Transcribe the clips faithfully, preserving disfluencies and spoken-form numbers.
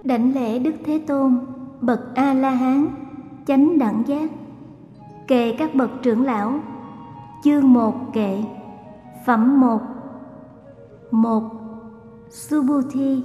Đảnh lễ Đức Thế Tôn, bậc A-la-hán, chánh đẳng giác. Kệ các bậc trưởng lão. Chương một kệ. Phẩm một. một. Subhuti.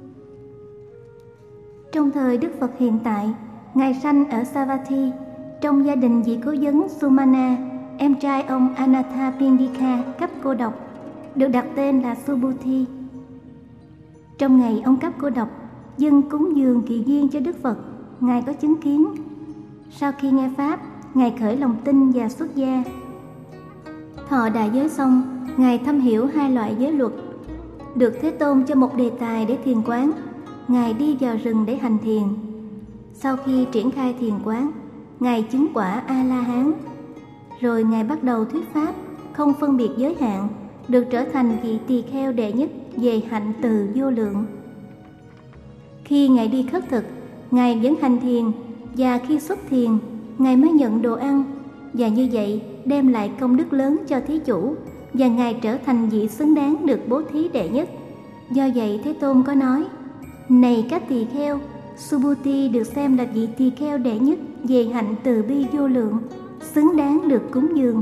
Trong thời Đức Phật hiện tại, Ngài sanh ở Savatthi, trong gia đình vị cố vấn Sumana, em trai ông Anathapindika cấp cô độc, được đặt tên là Subhuti. Trong ngày ông cấp cô độc, dâng cúng dường kỳ duyên cho Đức Phật, Ngài có chứng kiến. Sau khi nghe Pháp, Ngài khởi lòng tin và xuất gia. Thọ đại giới xong, Ngài thâm hiểu hai loại giới luật. Được Thế Tôn cho một đề tài để thiền quán, Ngài đi vào rừng để hành thiền. Sau khi triển khai thiền quán, Ngài chứng quả A-la-hán. Rồi Ngài bắt đầu thuyết Pháp, không phân biệt giới hạn, được trở thành vị tỳ kheo đệ nhất về hạnh từ vô lượng. Khi Ngài đi khất thực, Ngài vẫn hành thiền, và khi xuất thiền, Ngài mới nhận đồ ăn, và như vậy đem lại công đức lớn cho thí chủ, và Ngài trở thành vị xứng đáng được bố thí đệ nhất. Do vậy Thế Tôn có nói: này các tỳ kheo, Subhuti được xem là vị tỳ kheo đệ nhất về hạnh từ bi vô lượng, xứng đáng được cúng dường.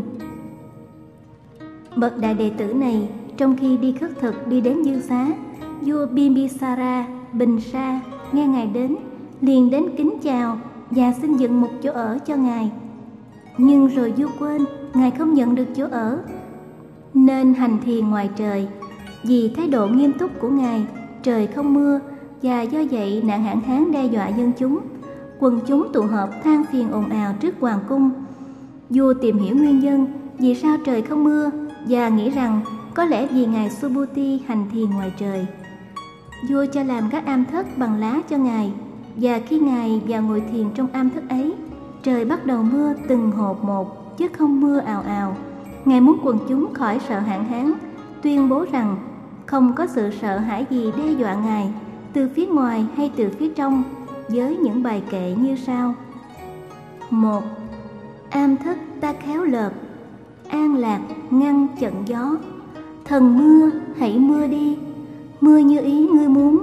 Bậc đại đệ tử này, trong khi đi khất thực đi đến Dương Xá, vua Bimbisara Bình Sa nghe Ngài đến, liền đến kính chào và xin dựng một chỗ ở cho Ngài. Nhưng rồi vua quên Ngài không nhận được chỗ ở, nên hành thiền ngoài trời. Vì thái độ nghiêm túc của Ngài, trời không mưa, và do vậy nạn hạn hán đe dọa dân chúng. Quần chúng tụ họp than phiền ồn ào trước hoàng cung. Vua tìm hiểu nguyên nhân vì sao trời không mưa, và nghĩ rằng có lẽ vì Ngài Subhuti hành thiền ngoài trời. Vua cho làm các am thất bằng lá cho Ngài, và khi Ngài vào ngồi thiền trong am thất ấy, trời bắt đầu mưa từng hột một, chứ không mưa ào ào. Ngài muốn quần chúng khỏi sợ hạn hán, tuyên bố rằng không có sự sợ hãi gì đe dọa Ngài, từ phía ngoài hay từ phía trong, với những bài kệ như sau. một. Am thất ta khéo lợp, an lạc ngăn trận gió. Thần mưa hãy mưa đi, mưa như ý ngươi muốn.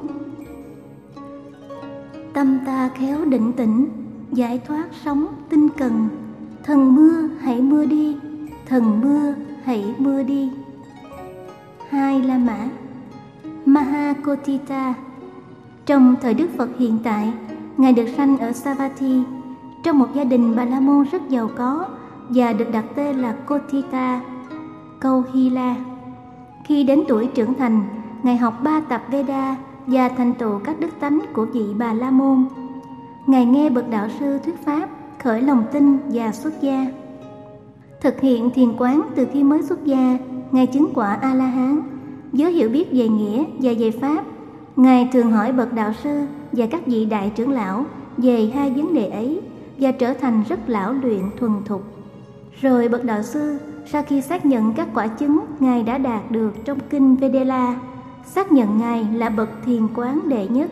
Tâm ta khéo định tĩnh, giải thoát sóng tinh cần. Thần mưa hãy mưa đi, thần mưa hãy mưa đi. Hai. La Mã Mahakotita. Trong thời Đức Phật hiện tại, Ngài được sanh ở Savatthi, trong một gia đình Bà La Môn rất giàu có, và được đặt tên là Kotita, Câu Hy La. Khi đến tuổi trưởng thành, Ngài học ba tập Veda và thành tựu các đức tánh của vị Bà La Môn. Ngài nghe bậc đạo sư thuyết Pháp, khởi lòng tin và xuất gia. Thực hiện thiền quán từ khi mới xuất gia, Ngài chứng quả A-la-hán. Với hiểu biết về nghĩa và về Pháp, Ngài thường hỏi bậc đạo sư và các vị đại trưởng lão về hai vấn đề ấy, và trở thành rất lão luyện thuần thục. Rồi bậc đạo sư, sau khi xác nhận các quả chứng Ngài đã đạt được trong kinh Vedela, xác nhận Ngài là bậc thiền quán đệ nhất.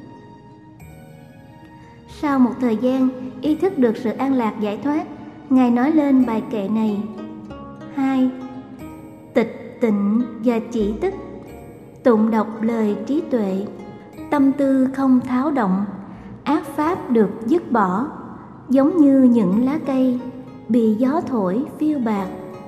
Sau một thời gian ý thức được sự an lạc giải thoát, Ngài nói lên bài kệ này. Hai. Tịch tịnh và chỉ tức, tụng đọc lời trí tuệ. Tâm tư không tháo động, ác pháp được dứt bỏ, giống như những lá cây bị gió thổi phiêu bạt.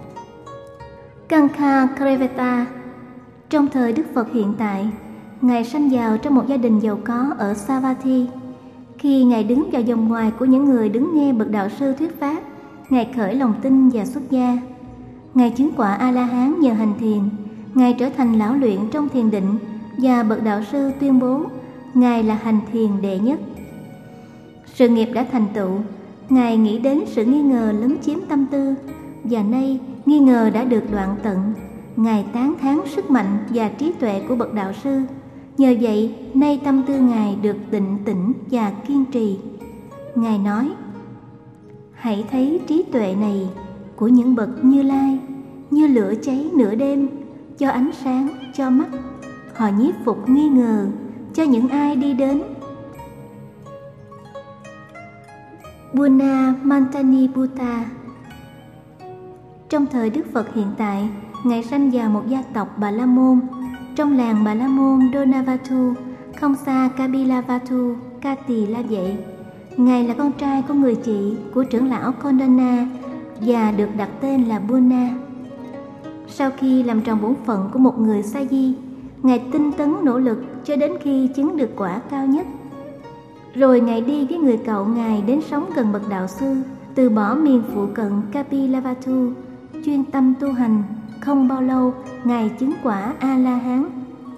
Kankha Kreveta. Trong thời Đức Phật hiện tại, Ngài sanh vào trong một gia đình giàu có ở Savatthi. Khi Ngài đứng vào vòng ngoài của những người đứng nghe bậc đạo sư thuyết Pháp, Ngài khởi lòng tin và xuất gia. Ngài chứng quả A-la-hán nhờ hành thiền. Ngài trở thành lão luyện trong thiền định, và bậc đạo sư tuyên bố Ngài là hành thiền đệ nhất. Sự nghiệp đã thành tựu, Ngài nghĩ đến sự nghi ngờ lấn chiếm tâm tư, và nay nghi ngờ đã được đoạn tận. Ngài tán thán sức mạnh và trí tuệ của bậc đạo sư. Nhờ vậy, nay tâm tư Ngài được tịnh tĩnh và kiên trì. Ngài nói: hãy thấy trí tuệ này của những bậc Như Lai, như lửa cháy nửa đêm, cho ánh sáng cho mắt. Họ nhiếp phục nghi ngờ cho những ai đi đến. Bunna Mantani Buddha. Trong thời Đức Phật hiện tại, Ngài sanh vào một gia tộc Bà La Môn. Trong làng Bà La Môn Donavatu không xa Kapilavatthu, Ca Tỳ La Vệ. Ngài là con trai của người chị của trưởng lão Kondana và được đặt tên là Bunna. Sau khi làm tròn bổn phận của một người sa di, Ngài tinh tấn nỗ lực cho đến khi chứng được quả cao nhất. Rồi Ngài đi với người cậu Ngài đến sống gần bậc đạo sư, từ bỏ miền phụ cận Kapilavatthu, chuyên tâm tu hành. Không bao lâu, Ngài chứng quả A-la-hán.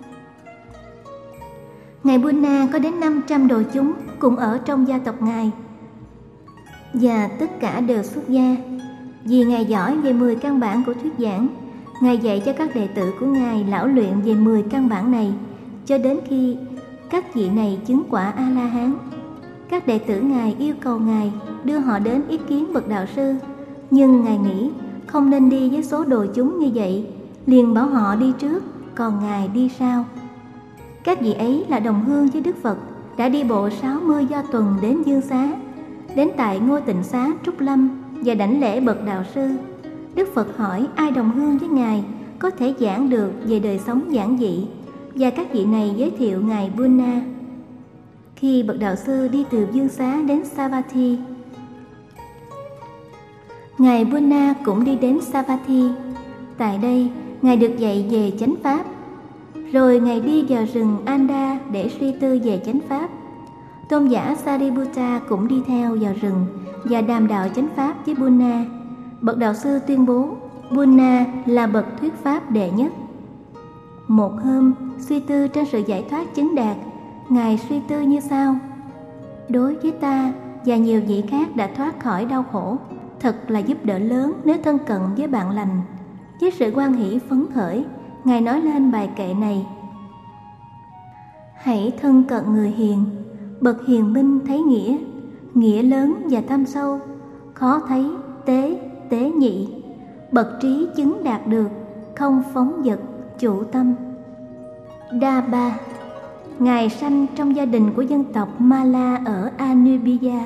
Ngài Bunna có đến năm trăm đồ chúng cùng ở trong gia tộc Ngài, và tất cả đều xuất gia. Vì Ngài giỏi về mười căn bản của thuyết giảng, Ngài dạy cho các đệ tử của Ngài lão luyện về mười căn bản này cho đến khi các vị này chứng quả A-la-hán. Các đệ tử Ngài yêu cầu Ngài đưa họ đến ý kiến bậc đạo sư, nhưng Ngài nghĩ không nên đi với số đồ chúng như vậy, liền bảo họ đi trước, còn Ngài đi sau. Các vị ấy là đồng hương với Đức Phật, đã đi bộ sáu mươi do tuần đến Dương Xá, đến tại Ngôi Tịnh Xá Trúc Lâm và đảnh lễ bậc đạo sư. Đức Phật hỏi ai đồng hương với Ngài có thể giảng được về đời sống giản dị, và các vị này giới thiệu Ngài Bunna. Khi bậc đạo sư đi từ Dương Xá đến Savatthi, Ngài Bunna cũng đi đến Savatthi. Tại đây, Ngài được dạy về chánh pháp. Rồi Ngài đi vào rừng Anda để suy tư về chánh pháp. Tôn giả Sariputta cũng đi theo vào rừng và đàm đạo chánh pháp với Bunna. Bậc đạo sư tuyên bố Bunna là bậc thuyết pháp đệ nhất. Một hôm, suy tư trên sự giải thoát chứng đạt, Ngài suy tư như sau: đối với ta và nhiều vị khác đã thoát khỏi đau khổ, thật là giúp đỡ lớn nếu thân cận với bạn lành. Với sự hoan hỷ phấn khởi, Ngài nói lên bài kệ này: hãy thân cận người hiền, bậc hiền minh thấy nghĩa, nghĩa lớn và thâm sâu, khó thấy, tế, tế nhị, bậc trí chứng đạt được, không phóng dật, chủ tâm. Đa Ba. Ngài sanh trong gia đình của dân tộc Mala ở Anubia.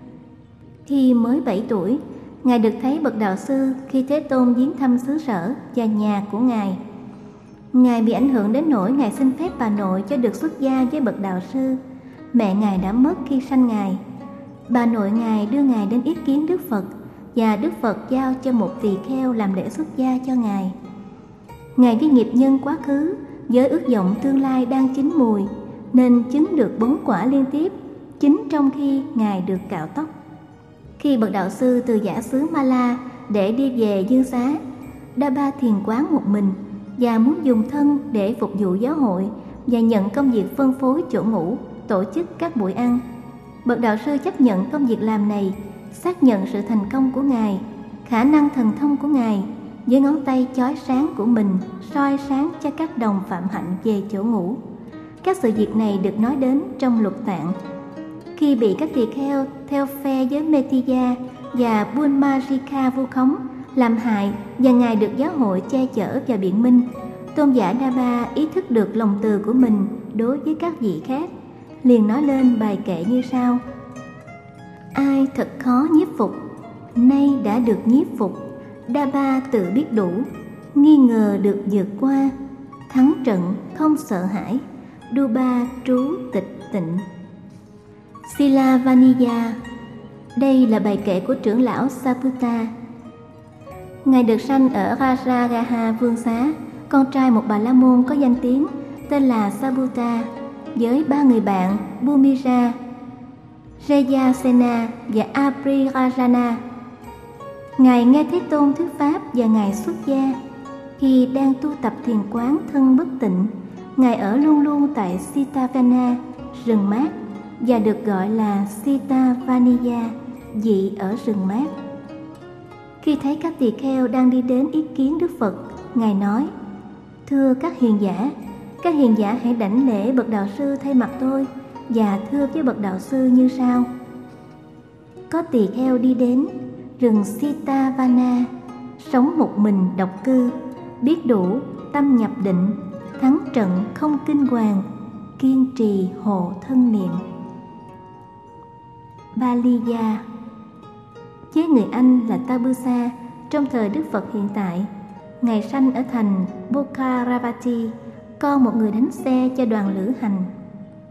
Khi mới bảy tuổi, Ngài được thấy bậc đạo sư khi Thế Tôn viếng thăm xứ sở và nhà của Ngài. Ngài bị ảnh hưởng đến nỗi Ngài xin phép bà nội cho được xuất gia với bậc đạo sư. Mẹ Ngài đã mất khi sanh Ngài. Bà nội Ngài đưa Ngài đến ý kiến Đức Phật, và Đức Phật giao cho một tỳ kheo làm lễ xuất gia cho Ngài. Ngài với nghiệp nhân quá khứ với ước vọng tương lai đang chín mùi, nên chứng được bốn quả liên tiếp, chính trong khi Ngài được cạo tóc. Khi bậc đạo sư từ giả xứ Mala để đi về Dương Xá, Đa Ba thiền quán một mình và muốn dùng thân để phục vụ giáo hội và nhận công việc phân phối chỗ ngủ, tổ chức các buổi ăn. Bậc đạo sư chấp nhận công việc làm này, xác nhận sự thành công của Ngài, khả năng thần thông của Ngài, với ngón tay chói sáng của mình soi sáng cho các đồng phạm hạnh về chỗ ngủ. Các sự việc này được nói đến trong lục tạng. Khi bị các tỳ kheo theo phe với Metiya và Bunmarika vu khống, làm hại, và Ngài được giáo hội che chở và biện minh, tôn giả Đa Ba ý thức được lòng từ của mình đối với các vị khác, liền nói lên bài kệ như sau: ai thật khó nhiếp phục, nay đã được nhiếp phục. Đa Ba tự biết đủ, nghi ngờ được vượt qua, thắng trận không sợ hãi, Đu Ba trú tịch tịnh. Sila Vaniya. Đây là bài kệ của trưởng lão Saputta. Ngài được sanh ở Rajagaha Vương Xá, con trai một bà la môn có danh tiếng tên là Saputta, với ba người bạn Bhumira, Rejasena và Aprirajana. Ngài nghe Thế Tôn thuyết pháp và Ngài xuất gia. Khi đang tu tập thiền quán thân bất tịnh, Ngài ở luôn luôn tại Sitavana, rừng mát, và được gọi là Sitavaniya, vị ở rừng mát. Khi thấy các tỳ kheo đang đi đến ý kiến Đức Phật, Ngài nói: thưa các hiền giả, các hiền giả hãy đảnh lễ bậc đạo sư thay mặt tôi, và thưa với bậc đạo sư như sau: có tỳ kheo đi đến rừng Sitavana, sống một mình độc cư, biết đủ, tâm nhập định, thắng trận không kinh hoàng, kiên trì hộ thân niệm. Baliya. Với người Anh là Tabusa, trong thời Đức Phật hiện tại, Ngài sanh ở thành Bokharavati, con một người đánh xe cho đoàn lữ hành.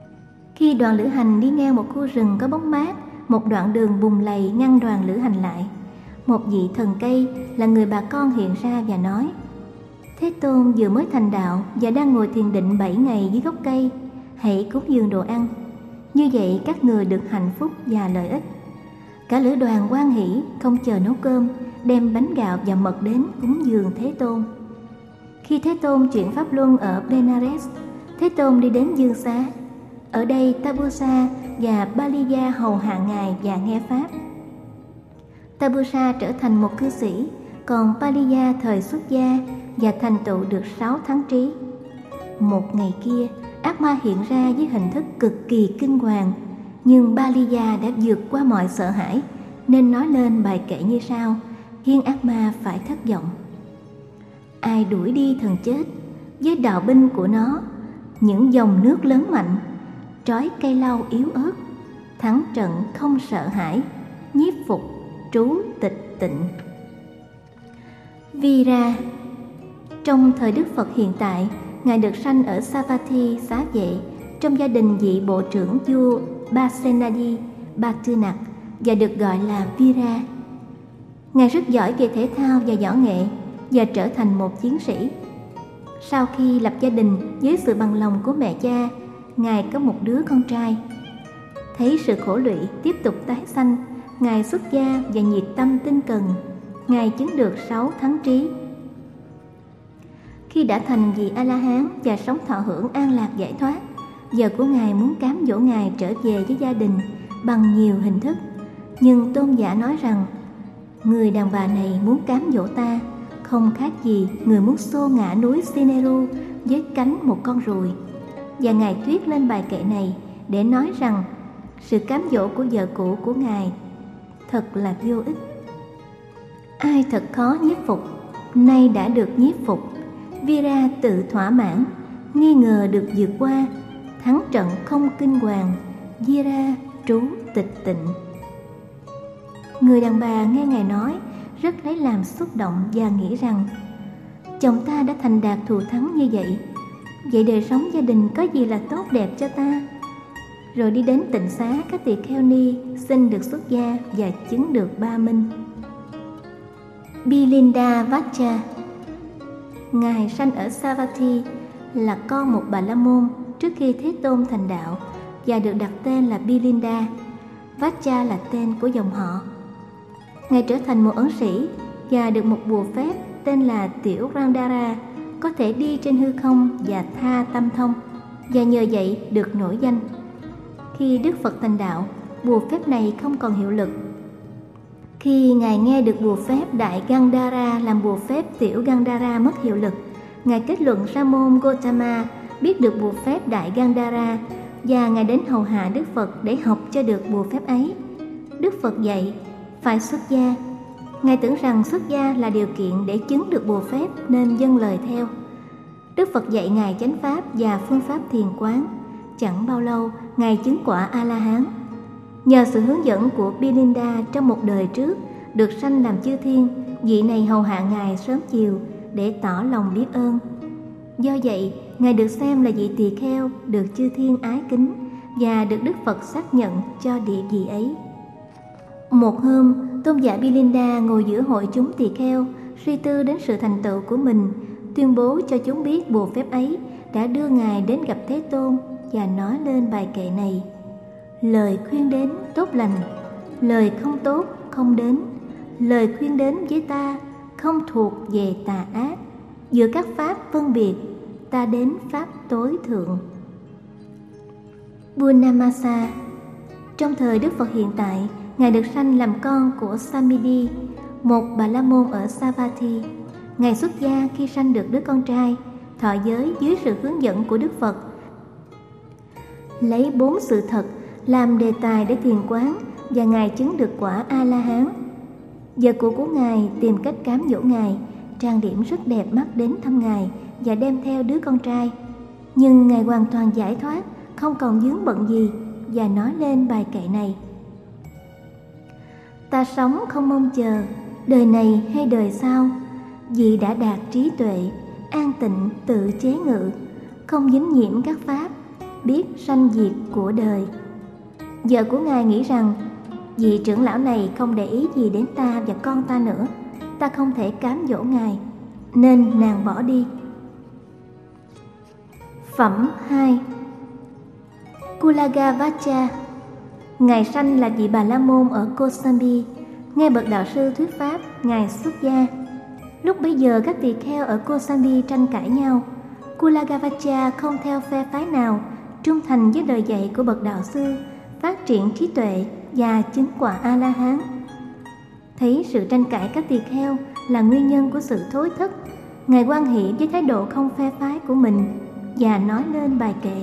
Khi đoàn lữ hành đi ngang một khu rừng có bóng mát, một đoạn đường bùn lầy ngăn đoàn lữ hành lại. Một vị thần cây là người bà con hiện ra và nói: Thế Tôn vừa mới thành đạo và đang ngồi thiền định bảy ngày dưới gốc cây, hãy cúng dường đồ ăn. Như vậy các người được hạnh phúc và lợi ích. Cả lữ đoàn hoan hỉ, không chờ nấu cơm, đem bánh gạo và mật đến cúng dường Thế Tôn. Khi Thế Tôn chuyển pháp luân ở Benares, Thế Tôn đi đến Dương Xá. Ở đây Tabusa và Baliya hầu hạ Ngài và nghe pháp. Tabusa trở thành một cư sĩ, còn Baliya thời xuất gia và thành tựu được sáu tháng trí. Một ngày kia, ác ma hiện ra với hình thức cực kỳ kinh hoàng, nhưng Baliya đã vượt qua mọi sợ hãi nên nói lên bài kệ như sau, khiến ác ma phải thất vọng. Ai đuổi đi thần chết với đạo binh của nó, những dòng nước lớn mạnh, trói cây lau yếu ớt, thắng trận không sợ hãi, nhiếp phục trú tịch tịnh. Vira. Trong thời Đức Phật hiện tại, Ngài được sanh ở Savatthi xá vệ trong gia đình vị bộ trưởng vua Basenadi Batunak và được gọi là Vira. Ngài rất giỏi về thể thao và võ nghệ và trở thành một chiến sĩ. Sau khi lập gia đình với sự bằng lòng của mẹ cha, Ngài có một đứa con trai. Thấy sự khổ lụy tiếp tục tái sanh, Ngài xuất gia và nhiệt tâm tinh cần. Ngài chứng được sáu tháng trí. Khi đã thành vị A-la-hán và sống thọ hưởng an lạc giải thoát, giờ của Ngài muốn cám dỗ Ngài trở về với gia đình bằng nhiều hình thức. Nhưng tôn giả nói rằng, người đàn bà này muốn cám dỗ ta không khác gì người muốn xô ngã núi Sineru với cánh một con ruồi. Và Ngài thuyết lên bài kệ này để nói rằng sự cám dỗ của vợ cũ của Ngài thật là vô ích. Ai thật khó nhiếp phục, nay đã được nhiếp phục. Vira tự thỏa mãn, nghi ngờ được vượt qua, thắng trận không kinh hoàng, Vira trú tịch tịnh. Người đàn bà nghe Ngài nói rất lấy làm xúc động và nghĩ rằng chồng ta đã thành đạt thù thắng như vậy, vậy đời sống gia đình có gì là tốt đẹp cho ta. Rồi đi đến tịnh xá các tỳ kheo ni xin được xuất gia và chứng được ba minh. Bilinda Vacha. Ngài sanh ở Savatthi, là con một bà la môn trước khi Thế Tôn thành đạo và được đặt tên là Bilinda. Vacha là tên của dòng họ. Ngài trở thành một ấn sĩ và được một bùa phép tên là Tiểu Randara, có thể đi trên hư không và tha tâm thông, và nhờ vậy được nổi danh. Khi Đức Phật thành đạo, bùa phép này không còn hiệu lực. Khi Ngài nghe được bùa phép Đại Gandhara làm bùa phép Tiểu Gandhara mất hiệu lực, Ngài kết luận Sa môn Gotama biết được bùa phép Đại Gandhara và Ngài đến hầu hạ Đức Phật để học cho được bùa phép ấy. Đức Phật dạy phải xuất gia. Ngài tưởng rằng xuất gia là điều kiện để chứng được bùa phép nên dâng lời theo. Đức Phật dạy Ngài chánh pháp và phương pháp thiền quán. Chẳng bao lâu, Ngài chứng quả A-la-hán. Nhờ sự hướng dẫn của Bilinda trong một đời trước, được sanh làm chư thiên, vị này hầu hạ Ngài sớm chiều để tỏ lòng biết ơn. Do vậy, Ngài được xem là vị tỳ kheo được chư thiên ái kính và được Đức Phật xác nhận cho địa vị ấy. Một hôm, tôn giả Bilinda ngồi giữa hội chúng tỳ kheo, suy tư đến sự thành tựu của mình, tuyên bố cho chúng biết bùa phép ấy đã đưa Ngài đến gặp Thế Tôn và nói lên bài kệ này: lời khuyên đến tốt lành, lời không tốt không đến. Lời khuyên đến với ta không thuộc về tà ác. Giữa các pháp phân biệt, ta đến pháp tối thượng. Bunnamasa. Trong thời Đức Phật hiện tại, Ngài được sanh làm con của Samidi, một bà la môn ở Savatthi. Ngài xuất gia khi sanh được đứa con trai, thọ giới dưới sự hướng dẫn của Đức Phật. Lấy bốn sự thật làm đề tài để thiền quán và Ngài chứng được quả A-la-hán. Vợ cũ của Ngài tìm cách cám dỗ Ngài, trang điểm rất đẹp mắt đến thăm Ngài và đem theo đứa con trai. Nhưng Ngài hoàn toàn giải thoát, không còn vướng bận gì và nói lên bài kệ này: ta sống không mong chờ, đời này hay đời sau, vì đã đạt trí tuệ, an tịnh tự chế ngự, không dính nhiễm các pháp, biết sanh diệt của đời. Vợ của ngài nghĩ rằng vị trưởng lão này không để ý gì đến ta và con ta nữa, ta không thể cám dỗ ngài, nên nàng bỏ đi. Phẩm hai. Kulagavacha. Ngài sanh là vị Bà La Môn ở Kosambi. Nghe bậc đạo sư thuyết pháp, ngài xuất gia. Lúc bấy giờ các tỳ kheo ở Kosambi tranh cãi nhau. Kulagavacha không theo phe phái nào, trung thành với lời dạy của bậc đạo sư, phát triển trí tuệ và chứng quả A-la-hán. Thấy sự tranh cãi các tỳ kheo là nguyên nhân của sự thối thất, ngài hoan hỷ với thái độ không phe phái của mình và nói lên bài kệ: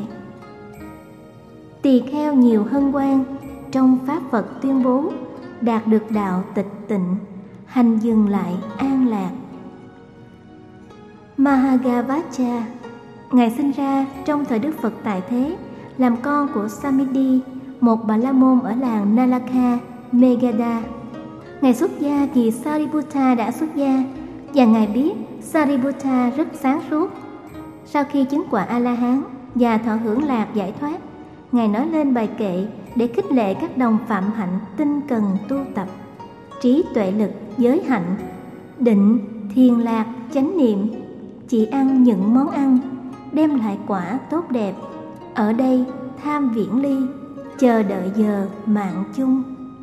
tỳ kheo nhiều hân hoan, trong pháp Phật tuyên bố, đạt được đạo tịch tịnh, hành dừng lại an lạc. Mahagavacha. Ngài sinh ra trong thời Đức Phật tại thế, làm con của Samiti, một Bà La Môn ở làng Nalaka, Megada. Ngài xuất gia vì Sariputta đã xuất gia, và ngài biết Sariputta rất sáng suốt. Sau khi chứng quả A-la-hán và thọ hưởng lạc giải thoát, ngài nói lên bài kệ để khích lệ các đồng phạm hạnh tinh cần tu tập: trí tuệ lực, giới hạnh, định, thiền lạc, chánh niệm, chỉ ăn những món ăn đem lại quả tốt đẹp. Ở đây tham viễn ly, chờ đợi giờ mạng chung.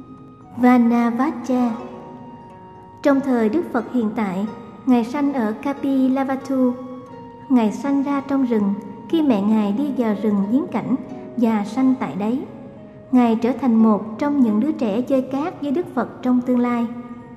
Vanavacha. Trong thời Đức Phật hiện tại, ngài sanh ở Kapilavatthu. Ngài sanh ra trong rừng khi mẹ ngài đi vào rừng viếng cảnh và sanh tại đấy. Ngài trở thành một trong những đứa trẻ chơi cát với Đức Phật trong tương lai.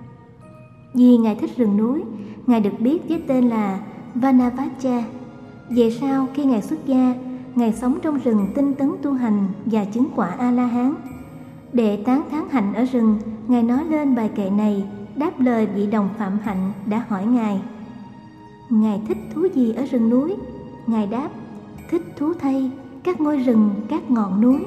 Vì ngài thích rừng núi, ngài được biết với tên là Vanavacha. Về sau khi ngài xuất gia, ngài sống trong rừng tinh tấn tu hành và chứng quả A-la-hán. Để tán thán hạnh ở rừng, ngài nói lên bài kệ này đáp lời vị đồng phạm hạnh đã hỏi ngài: ngài thích thú gì ở rừng núi? Ngài đáp: thích thú thay các ngôi rừng, các ngọn núi.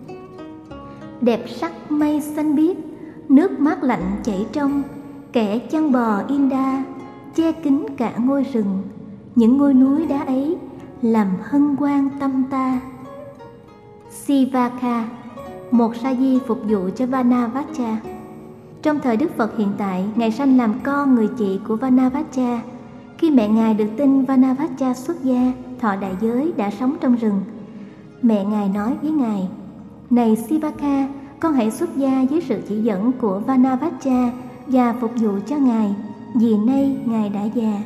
Đẹp sắc mây xanh biếc, nước mát lạnh chảy trong, kẻ chăn bò yên đa, che kín cả ngôi rừng. Những ngôi núi đá ấy làm hân hoan tâm ta. Sivaka, một sa di phục vụ cho Vanavacha. Trong thời Đức Phật hiện tại, ngài sanh làm con người chị của Vanavacha. Khi mẹ ngài được tin Vanavacha xuất gia, thọ đại giới, đã sống trong rừng, mẹ ngài nói với ngài: này Sivaka, con hãy xuất gia dưới sự chỉ dẫn của Vanavacha và phục vụ cho ngài, vì nay ngài đã già.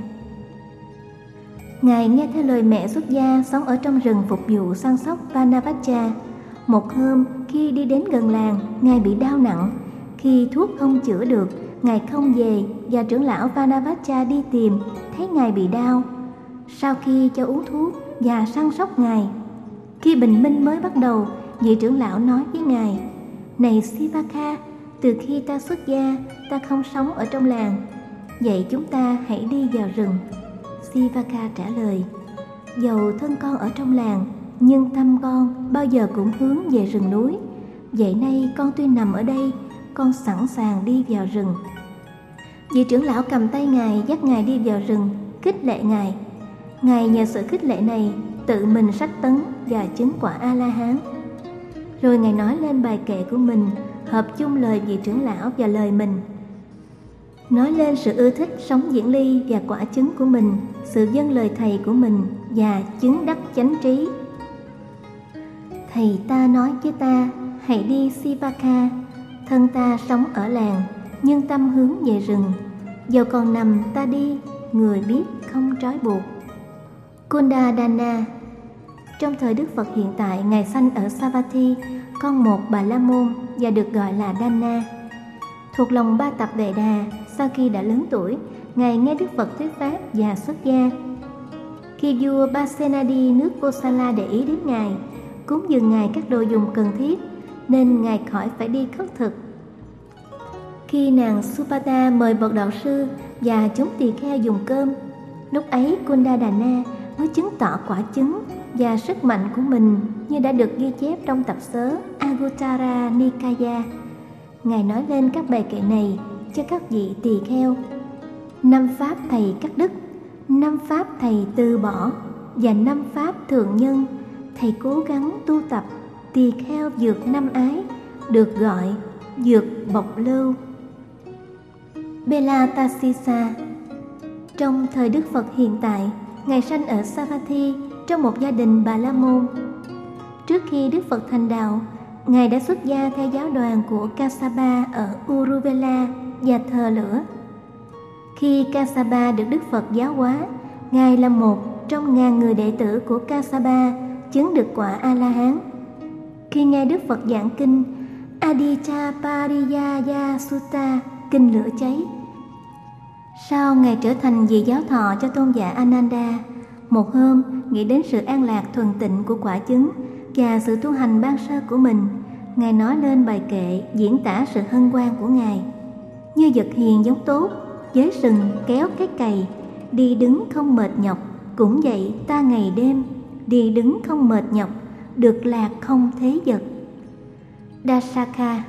Ngài nghe theo lời mẹ xuất gia, sống ở trong rừng phục vụ săn sóc Vanavacha. Một hôm, khi đi đến gần làng, ngài bị đau nặng. Khi thuốc không chữa được, ngài không về, và trưởng lão Vanavacha đi tìm, thấy ngài bị đau. Sau khi cho uống thuốc và săn sóc ngài, khi bình minh mới bắt đầu, vị trưởng lão nói với ngài: này Sivaka, từ khi ta xuất gia, ta không sống ở trong làng, vậy chúng ta hãy đi vào rừng. Sivaka trả lời: dầu thân con ở trong làng, nhưng tâm con bao giờ cũng hướng về rừng núi. Vậy nay con tuy nằm ở đây, con sẵn sàng đi vào rừng. Vị trưởng lão cầm tay ngài, dắt ngài đi vào rừng, khích lệ ngài. Ngài nhờ sự khích lệ này tự mình sách tấn và chứng quả A-la-hán. Rồi ngài nói lên bài kệ của mình, hợp chung lời vị trưởng lão và lời mình, nói lên sự ưa thích sống viễn ly và quả chứng của mình, sự vâng lời thầy của mình và chứng đắc chánh trí. Thầy ta nói với ta: hãy đi Sivaka, thân ta sống ở làng, nhưng tâm hướng về rừng. Dầu còn nằm ta đi, người biết không trói buộc. Kundadana. Trong thời Đức Phật hiện tại, ngài sanh ở Savatthi, con một Bà La Môn, và được gọi là Dana. Thuộc lòng ba tập Vệ Đà, sau khi đã lớn tuổi, ngài nghe Đức Phật thuyết pháp và xuất gia. Khi vua Pasenadi nước Kosala để ý đến ngài, cúng dường ngài các đồ dùng cần thiết, nên ngài khỏi phải đi khất thực. Khi nàng Supata mời bậc đạo sư và chúng tỳ kheo dùng cơm, lúc ấy Kundadana mới chứng tỏ quả chứng và sức mạnh của mình như đã được ghi chép trong tập sớ Anguttara Nikaya. Ngài nói lên các bài kệ này cho các vị tỳ kheo: năm pháp thầy cắt đứt, năm pháp thầy từ bỏ, và năm pháp thượng nhân, thầy cố gắng tu tập tỳ kheo dược năm ái, được gọi dược bộc lưu. Belatassisa. Trong thời Đức Phật hiện tại, Ngài sanh ở Savatthi trong một gia đình Bà La Môn. Trước khi Đức Phật thành đạo, Ngài đã xuất gia theo giáo đoàn của Kassapa ở Uruvela và thờ lửa. Khi Kassapa được Đức Phật giáo hóa, Ngài là một trong ngàn người đệ tử của Kassapa chứng được quả A-la-hán. Khi nghe Đức Phật giảng kinh Adicca Pariyaya Sutta, kinh lửa cháy, sau Ngài trở thành vị giáo thọ cho tôn giả Ananda. Một hôm, nghĩ đến sự an lạc thuần tịnh của quả chứng và sự tu hành ban sơ của mình, Ngài nói lên bài kệ diễn tả sự hân hoan của Ngài. Như vật hiền giống tốt, với sừng kéo cái cày, đi đứng không mệt nhọc, cũng vậy ta ngày đêm, đi đứng không mệt nhọc, được lạc không thế vật. Dasaka.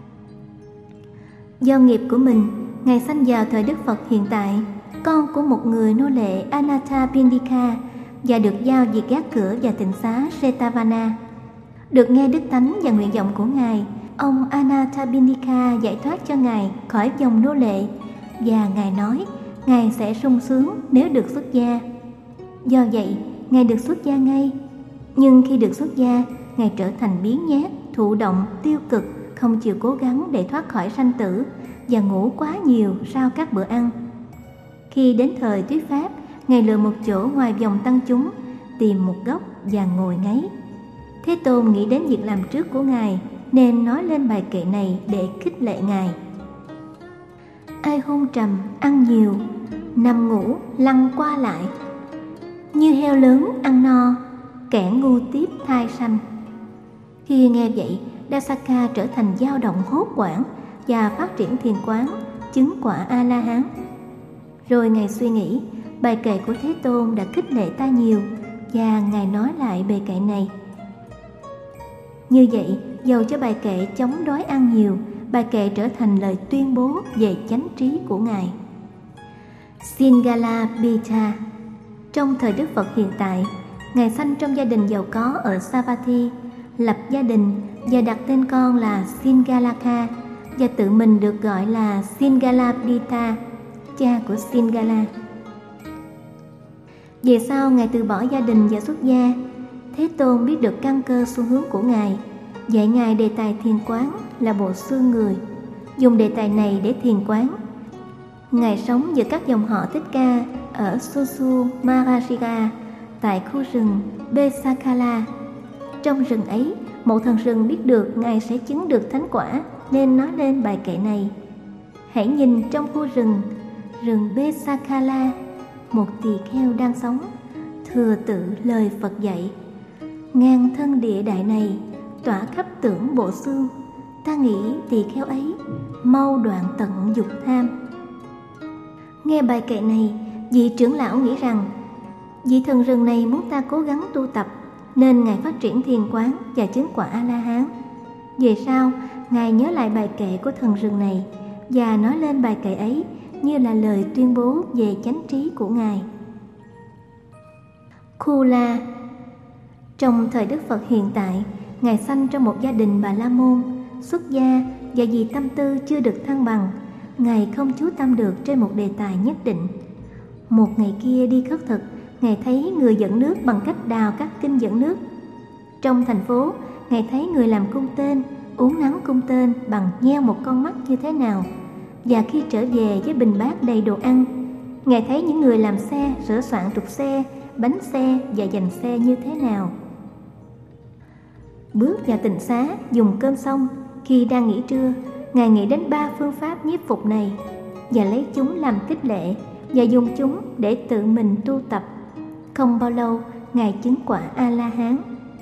Do nghiệp của mình, Ngài sanh vào thời Đức Phật hiện tại, con của một người nô lệ Anathapindika, và được giao việc gác cửa và tịnh xá Setavana. Được nghe đức tánh và nguyện vọng của Ngài, ông Anathapindika giải thoát cho Ngài khỏi dòng nô lệ, và Ngài nói Ngài sẽ sung sướng nếu được xuất gia. Do vậy, Ngài được xuất gia ngay. Nhưng khi được xuất gia, Ngài trở thành biếng nhác, thụ động, tiêu cực, không chịu cố gắng để thoát khỏi sanh tử, và ngủ quá nhiều sau các bữa ăn. Khi đến thời thuyết pháp, Ngài lựa một chỗ ngoài vòng tăng chúng, tìm một góc và ngồi ngáy. Thế Tôn nghĩ đến việc làm trước của Ngài, nên nói lên bài kệ này để khích lệ Ngài. Ai hôn trầm, ăn nhiều, nằm ngủ, lăn qua lại, như heo lớn ăn no, kẻ ngu tiếp thai sanh. Khi nghe vậy, Dasaka trở thành dao động hốt hoảng và phát triển thiền quán, chứng quả A-la-hán. Rồi Ngài suy nghĩ, bài kệ của Thế Tôn đã khích lệ ta nhiều, và Ngài nói lại bài kệ này. Như vậy, dầu cho bài kệ chống đói ăn nhiều, bài kệ trở thành lời tuyên bố về chánh trí của Ngài. Singalabhita. Trong thời Đức Phật hiện tại, Ngài sanh trong gia đình giàu có ở Savatthi, lập gia đình và đặt tên con là Singalaka, và tự mình được gọi là Singalabhita, cha của Singala. Về sau, Ngài từ bỏ gia đình và xuất gia. Thế Tôn biết được căn cơ xu hướng của Ngài, dạy Ngài đề tài thiền quán là bộ xương người, dùng đề tài này để thiền quán. Ngài sống giữa các dòng họ Thích Ca ở Susu Mahariga, tại khu rừng Besakala. Trong rừng ấy, một thần rừng biết được Ngài sẽ chứng được thánh quả, nên nói lên bài kệ này. Hãy nhìn trong khu rừng, rừng Besakala, một tỳ kheo đang sống, thừa tự lời Phật dạy. Ngàn thân địa đại này, tỏa khắp tưởng bộ xương, ta nghĩ tỳ kheo ấy mau đoạn tận dục tham. Nghe bài kệ này, vị trưởng lão nghĩ rằng vị thần rừng này muốn ta cố gắng tu tập, nên Ngài phát triển thiền quán và chứng quả A-la-hán. Về sau, Ngài nhớ lại bài kệ của thần rừng này và nói lên bài kệ ấy như là lời tuyên bố về chánh trí của Ngài. Kula. Trong thời Đức Phật hiện tại, Ngài sanh trong một gia đình Bà La Môn, xuất gia, và vì tâm tư chưa được thăng bằng, Ngài không chú tâm được trên một đề tài nhất định. Một ngày kia đi khất thực, Ngài thấy người dẫn nước bằng cách đào các kinh dẫn nước. Trong thành phố, Ngài thấy người làm cung tên, uốn nắn cung tên bằng nheo một con mắt như thế nào. Và khi trở về với bình bát đầy đồ ăn, Ngài thấy những người làm xe sửa soạn trục xe, bánh xe và dành xe như thế nào. Bước vào tịnh xá dùng cơm xong, khi đang nghỉ trưa, Ngài nghĩ đến ba phương pháp nhiếp phục này và lấy chúng làm khích lệ và dùng chúng để tự mình tu tập. Không bao lâu, Ngài chứng quả A-la-hán.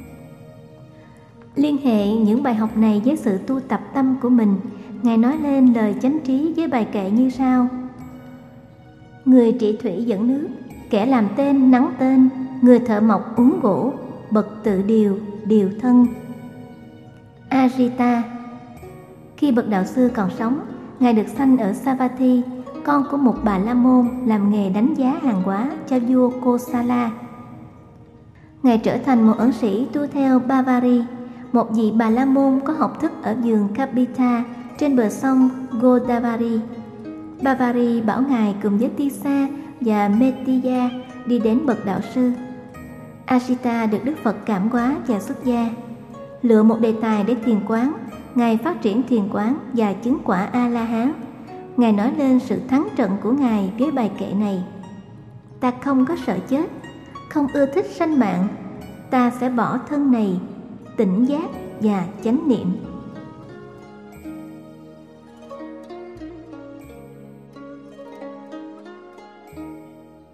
Liên hệ những bài học này với sự tu tập tâm của mình, Ngài nói lên lời chánh trí với bài kệ như sau. Người trị thủy dẫn nước, kẻ làm tên nắng tên, người thợ mộc uống gỗ, bậc tự điều, điều thân. Ajita. Khi bậc đạo sư còn sống, Ngài được sanh ở Savatthi, con của một bà la môn làm nghề đánh giá hàng hóa cho vua Kosala. Ngài trở thành một ẩn sĩ tu theo Bavari, một vị Bà La Môn có học thức ở vườn Kapita trên bờ sông Godavari. Bavari bảo Ngài cùng với Tissa và Metiya đi đến bậc đạo sư. Asita được Đức Phật cảm hóa và xuất gia. Lựa một đề tài để thiền quán, Ngài phát triển thiền quán và chứng quả A-la-hán. Ngài nói lên sự thắng trận của Ngài với bài kệ này: ta không có sợ chết, không ưa thích sanh mạng, ta sẽ bỏ thân này, tỉnh giác và chánh niệm.